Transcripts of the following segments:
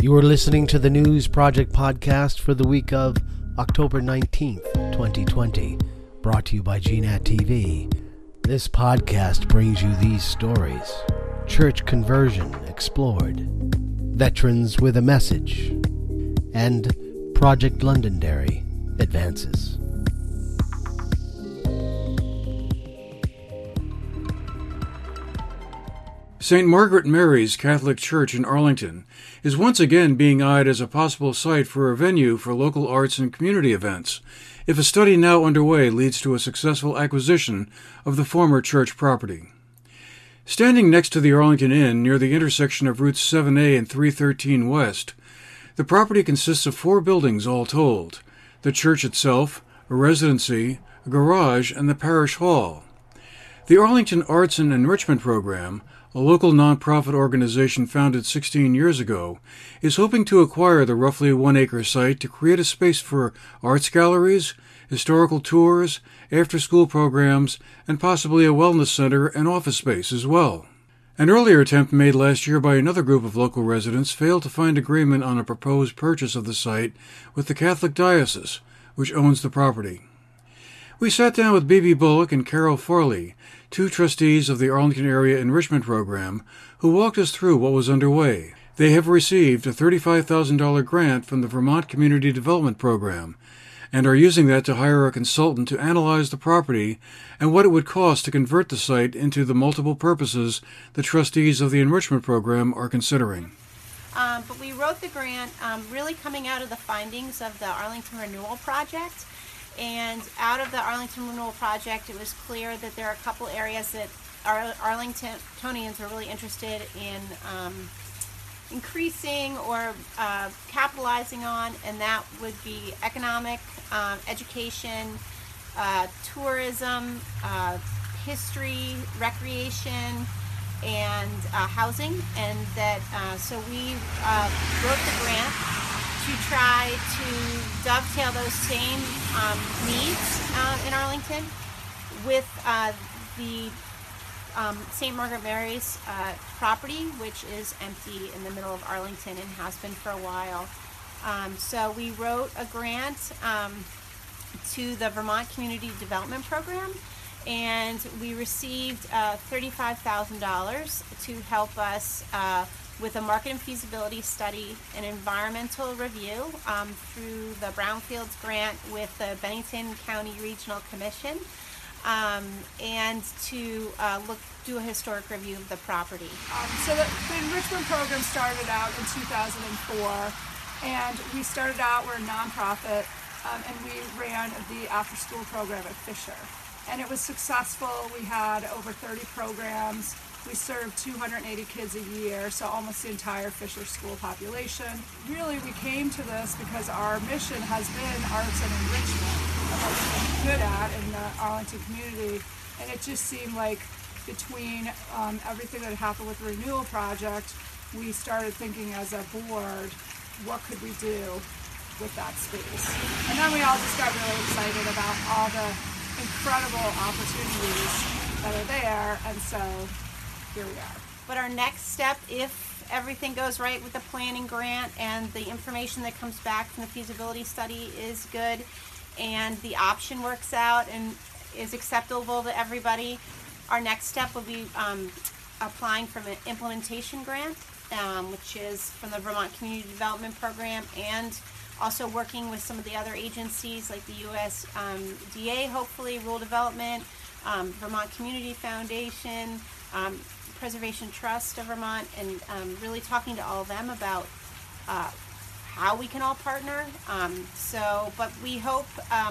You are listening to the News Project podcast for the week of October 19th, 2020, brought to you by GNAT TV. This podcast brings you these stories: church conversion explored, veterans with a message, and Project Londonderry advances. St. Margaret Mary's Catholic Church in Arlington is once again being eyed as a possible site for a venue for local arts and community events, if a study now underway leads to a successful acquisition of the former church property. Standing next to the Arlington Inn near the intersection of Routes 7A and 313 West, the property consists of 4 buildings all told: the church itself, a residency, a garage, and the parish hall. The Arlington Arts and Enrichment Program, a local nonprofit organization founded 16 years ago, is hoping to acquire the roughly 1-acre site to create a space for arts galleries, historical tours, after-school programs, and possibly a wellness center and office space as well. An earlier attempt made last year by another group of local residents failed to find agreement on a proposed purchase of the site with the Catholic Diocese, which owns the property. We sat down with B.B. Bullock and Carol Farley, 2 trustees of the Arlington Area Enrichment Program, who walked us through what was underway. They have received a $35,000 grant from the Vermont Community Development Program and are using that to hire a consultant to analyze the property and what it would cost to convert the site into the multiple purposes the trustees of the Enrichment Program are considering. But we wrote the grant really coming out of the findings of the Arlington Renewal Project. And out of the Arlington Renewal Project, it was clear that there are a couple areas that Arlingtonians are really interested in increasing or capitalizing on, and that would be economic, education, tourism, history, recreation, and housing. And that so we wrote the grant to try to dovetail those same needs in Arlington with the St. Margaret Mary's property, which is empty in the middle of Arlington and has been for a while. So we wrote a grant to the Vermont Community Development Program, and we received $35,000 to help us with a market and feasibility study, an environmental review through the Brownfields grant with the Bennington County Regional Commission, and to do a historic review of the property. So the enrichment program started out in 2004, and we started out, we're a nonprofit, and we ran the after-school program at Fisher. And it was successful. We had over 30 programs. We served 280 kids a year, so almost the entire Fisher school population. Really, we came to this because our mission has been arts and enrichment, and what we've been good at in the Arlington community. And it just seemed like between everything that happened with the Renewal Project, we started thinking as a board, what could we do with that space? And then we all just got really excited about all the incredible opportunities that are there, and so here we are. But our next step, if everything goes right with the planning grant and the information that comes back from the feasibility study is good and the option works out and is acceptable to everybody, our next step will be applying for an implementation grant, which is from the Vermont Community Development Program, and also working with some of the other agencies like the USDA, hopefully, Rural Development, Vermont Community Foundation, Preservation Trust of Vermont, and really talking to all of them about how we can all partner. But we hope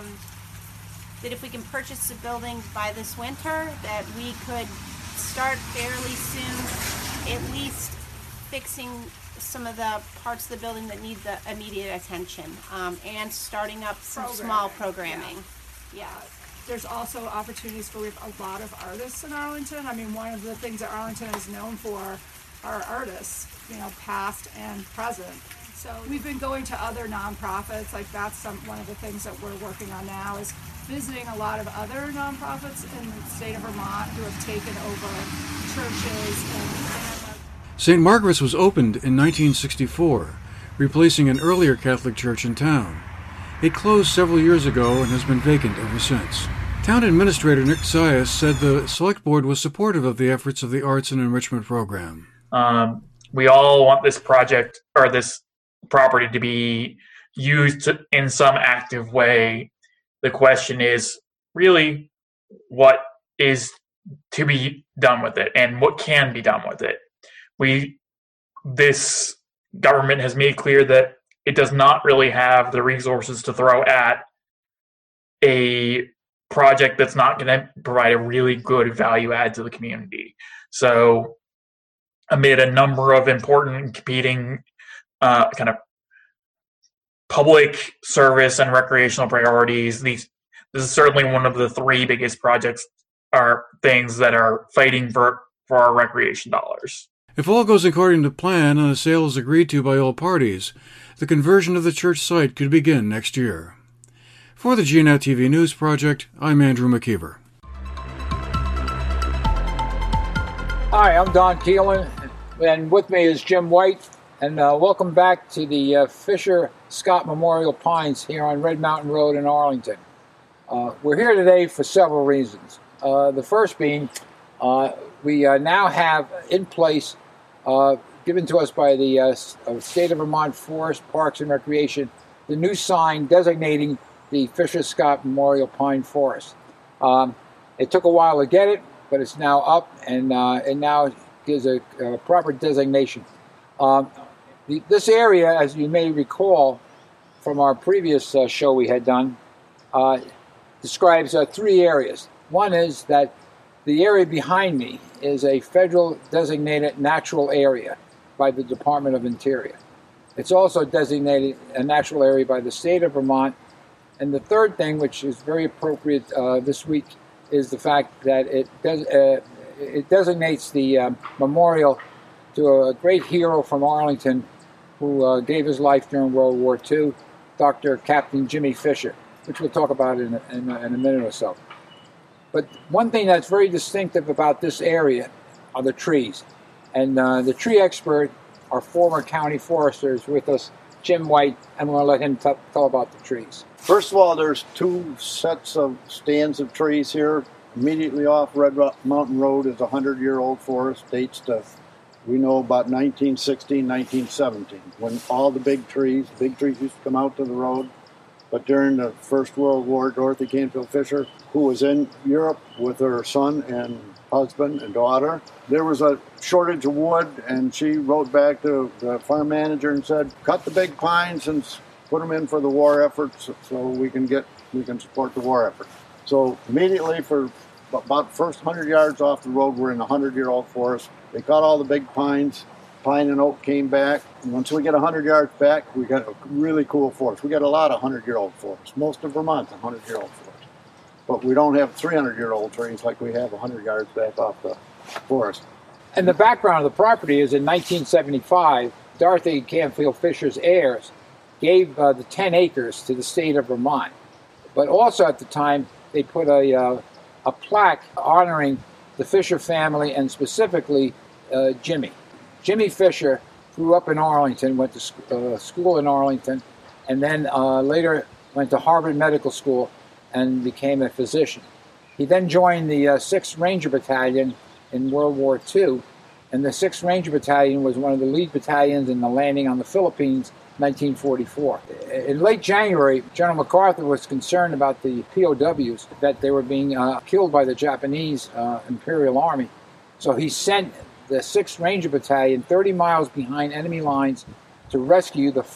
that if we can purchase the building by this winter, that we could start fairly soon, at least fixing some of the parts of the building that need the immediate attention, and starting up some small programming. Yeah. There's also opportunities for, we have a lot of artists in Arlington. I mean, one of the things that Arlington is known for are artists, past and present. So we've been going to other nonprofits, like that's one of the things that we're working on now, is visiting a lot of other nonprofits in the state of Vermont who have taken over churches. St. Margaret's was opened in 1964, replacing an earlier Catholic church in town. It closed several years ago and has been vacant ever since. Town Administrator Nick Sias said the Select Board was supportive of the efforts of the Arts and Enrichment Program. We all want this project or this property to be used in some active way. The question is really what is to be done with it and what can be done with it. This government has made clear that it does not really have the resources to throw at a project that's not going to provide a really good value add to the community. So amid a number of important and competing kind of public service and recreational priorities, this is certainly one of the three biggest projects or things that are fighting for our recreation dollars. If all goes according to plan and a sale is agreed to by all parties, the conversion of the church site could begin next year. For the GNAT TV News Project, I'm Andrew McKeever. Hi, I'm Don Keelan, and with me is Jim White, and welcome back to the Fisher Scott Memorial Pines here on Red Mountain Road in Arlington. We're here today for several reasons. The first being, we now have in place, given to us by the State of Vermont Forest, Parks and Recreation, the new sign designating the Fisher Scott Memorial Pine Forest. It took a while to get it, but it's now up, and it now gives a proper designation. This area, as you may recall from our previous show we had done, describes three areas. One is that the area behind me is a federal designated natural area by the Department of Interior. It's also designated a natural area by the state of Vermont. And the third thing, which is very appropriate this week, is the fact that it designates the memorial to a great hero from Arlington who gave his life during World War II, Dr. Captain Jimmy Fisher, which we'll talk about in a minute or so. But one thing that's very distinctive about this area are the trees. And the tree expert, our former county forester, is with us, Jim White, and we're going to let him tell about the trees. First of all, there's two sets of stands of trees here. Immediately off Red Mountain Road is a 100-year-old forest, dates to, we know, about 1916, 1917, when all the big trees used to come out to the road. But during the First World War, Dorothy Canfield Fisher, who was in Europe with her son and husband and daughter, there was a shortage of wood, and she wrote back to the farm manager and said, cut the big pines and put them in for the war efforts so we can support the war effort. So immediately for about the first 100 yards off the road, we're in a 100-year-old forest. They cut all the big pines. Pine and oak came back. And once we get 100 yards back, we got a really cool forest. We got a lot of 100-year-old forests. Most of Vermont's a 100-year-old forest. But we don't have 300-year-old trees like we have 100 yards back off the forest. And the background of the property is in 1975, Dorothy Canfield Fisher's heirs gave the 10 acres to the state of Vermont. But also at the time, they put a plaque honoring the Fisher family and specifically Jimmy. Jimmy Fisher grew up in Arlington, went to school in Arlington, and then later went to Harvard Medical School and became a physician. He then joined the 6th Ranger Battalion in World War II, and the 6th Ranger Battalion was one of the lead battalions in the landing on the Philippines 1944. In late January, General MacArthur was concerned about the POWs, that they were being killed by the Japanese Imperial Army. So he sent the 6th Ranger Battalion 30 miles behind enemy lines to rescue the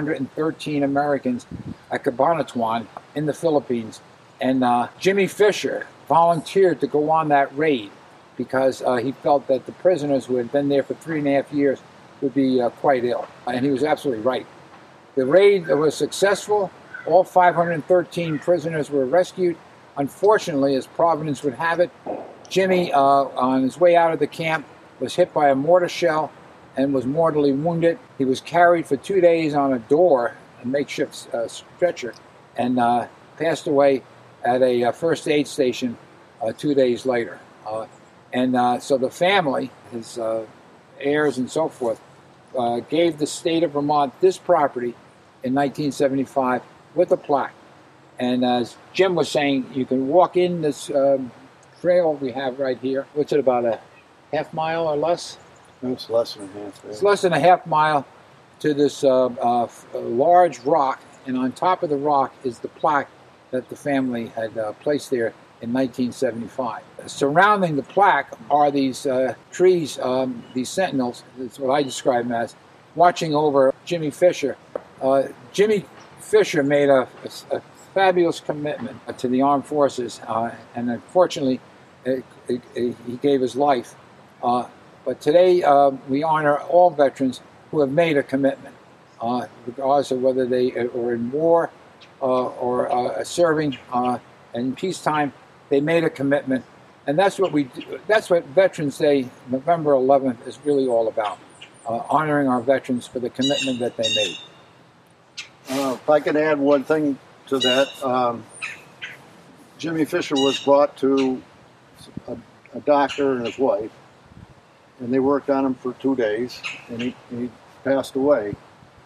513 Americans at Cabanatuan in the Philippines. And Jimmy Fisher volunteered to go on that raid because he felt that the prisoners who had been there for 3.5 years would be quite ill. And he was absolutely right. The raid was successful. All 513 prisoners were rescued. Unfortunately, as Providence would have it, Jimmy, on his way out of the camp, was hit by a mortar shell and was mortally wounded. He was carried for 2 days on a door, a makeshift stretcher, and passed away at a first aid station 2 days later. So the family, his heirs and so forth, gave the state of Vermont this property in 1975 with a plaque. And as Jim was saying, you can walk in this trail we have right here. What's it, about a half mile or less? It's less than half. It's less than a half mile to this large rock, and on top of the rock is the plaque that the family had placed there in 1975. Surrounding the plaque are these trees, these sentinels, that's what I describe them as, watching over Jimmy Fisher. Jimmy Fisher made a fabulous commitment to the armed forces, and unfortunately, he gave his life. But today, we honor all veterans who have made a commitment, regardless of whether they are in war or serving in peacetime. They made a commitment, and that's what we do. That's what Veterans Day, November 11th, is really all about: honoring our veterans for the commitment that they made. If I can add one thing to that, Jimmy Fisher was brought to a doctor and his wife, and they worked on him for 2 days, and he passed away.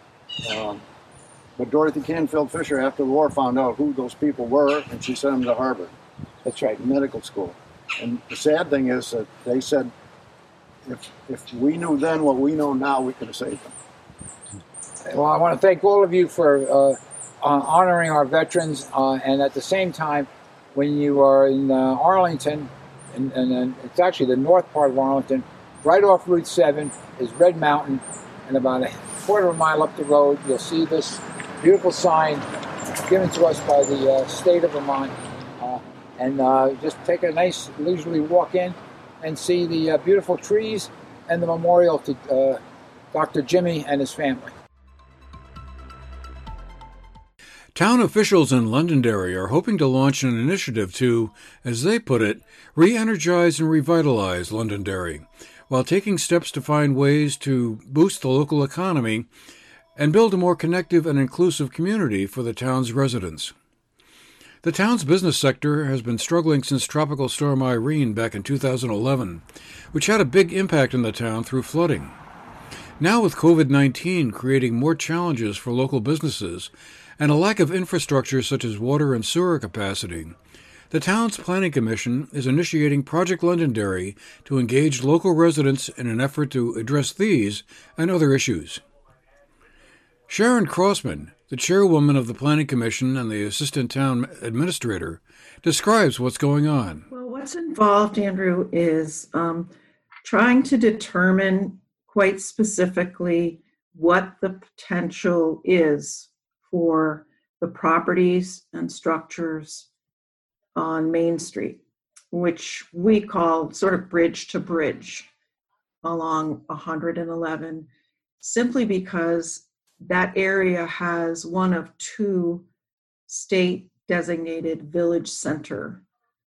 But Dorothy Canfield Fisher, after the war, found out who those people were, and she sent him to Harvard. That's right. Medical school. And the sad thing is that they said, if we knew then what we know now, we could have saved them. Well, I want to thank all of you for honoring our veterans, and at the same time, when you are in Arlington, and it's actually the north part of Arlington, right off Route 7 is Red Mountain, and about a quarter of a mile up the road, you'll see this beautiful sign given to us by the state of Vermont. And just take a nice leisurely walk in and see the beautiful trees and the memorial to Dr. Jimmy and his family. Town officials in Londonderry are hoping to launch an initiative to, as they put it, re-energize and revitalize Londonderry, while taking steps to find ways to boost the local economy and build a more connective and inclusive community for the town's residents. The town's business sector has been struggling since Tropical Storm Irene back in 2011, which had a big impact on the town through flooding. Now with COVID-19 creating more challenges for local businesses and a lack of infrastructure such as water and sewer capacity, the town's planning commission is initiating Project Londonderry to engage local residents in an effort to address these and other issues. Sharon Crossman, the chairwoman of the Planning Commission and the assistant town administrator, describes what's going on. Well, what's involved, Andrew, is trying to determine quite specifically what the potential is for the properties and structures on Main Street, which we call sort of bridge to bridge along 111, simply because that area has one of two state designated village center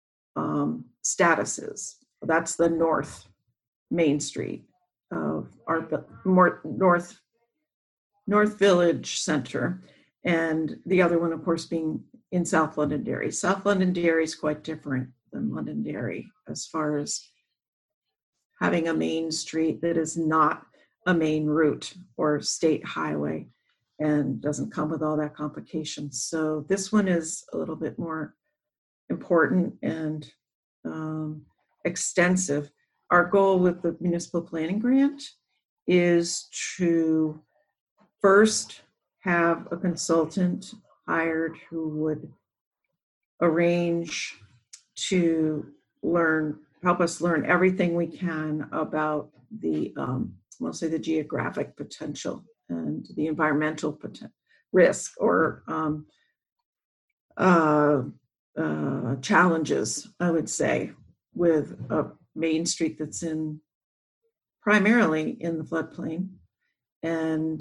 statuses. That's the North Main Street of our North Village Center, and the other one, of course, being in South Londonderry. South Londonderry is quite different than Londonderry as far as having a main street that is not a main route or state highway and doesn't come with all that complication. So this one is a little bit more important and extensive. Our goal with the municipal planning grant is to first have a consultant hired who would arrange to help us learn everything we can about the, mostly the geographic potential and the environmental risk or challenges, I would say, with a main street that's primarily in the floodplain and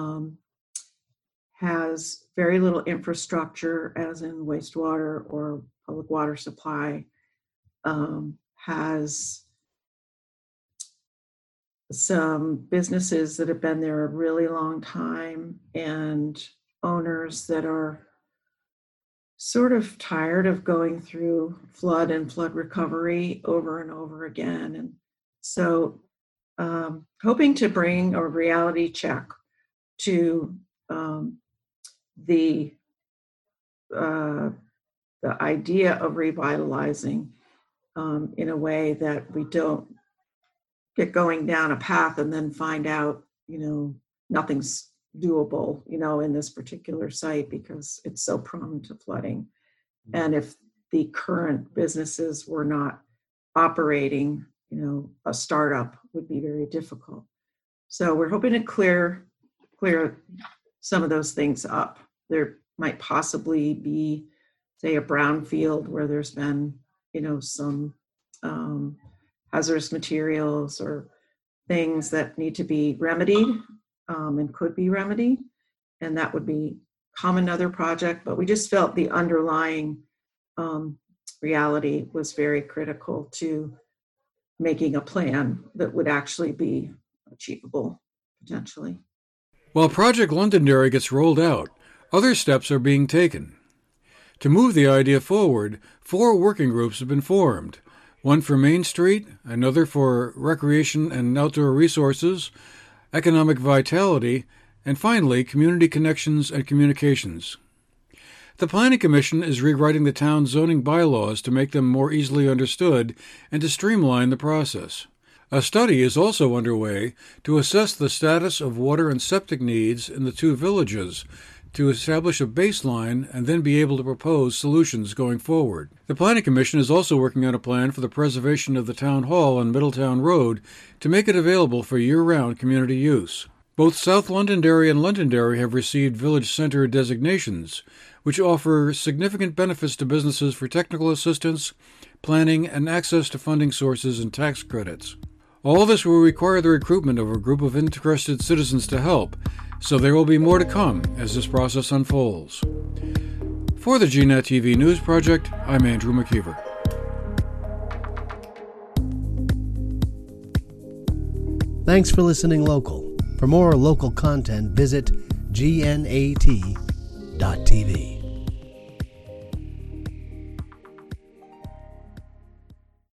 has very little infrastructure, as in wastewater or public water supply, has some businesses that have been there a really long time and owners that are sort of tired of going through flood and flood recovery over and over again. And so hoping to bring a reality check to the idea of revitalizing in a way that we don't get going down a path and then find out, nothing's doable, in this particular site because it's so prone to flooding. And if the current businesses were not operating, a startup would be very difficult. So we're hoping to clear some of those things up. There might possibly be, say, a brownfield where there's been, some hazardous materials or things that need to be remedied and could be remedied. And that would become another project. But we just felt the underlying reality was very critical to making a plan that would actually be achievable potentially. While Project Londonderry gets rolled out, other steps are being taken. To move the idea forward, 4 working groups have been formed, one for Main Street, another for recreation and outdoor resources, economic vitality, and finally, community connections and communications. The Planning Commission is rewriting the town's zoning bylaws to make them more easily understood and to streamline the process. A study is also underway to assess the status of water and septic needs in the 2 villages, to establish a baseline and then be able to propose solutions going forward. The Planning Commission is also working on a plan for the preservation of the Town Hall on Middletown Road to make it available for year-round community use. Both South Londonderry and Londonderry have received Village Center designations, which offer significant benefits to businesses for technical assistance, planning, and access to funding sources and tax credits. All this will require the recruitment of a group of interested citizens to help, so there will be more to come as this process unfolds. For the GNAT TV News Project, I'm Andrew McKeever. Thanks for listening local. For more local content, visit gnat.tv.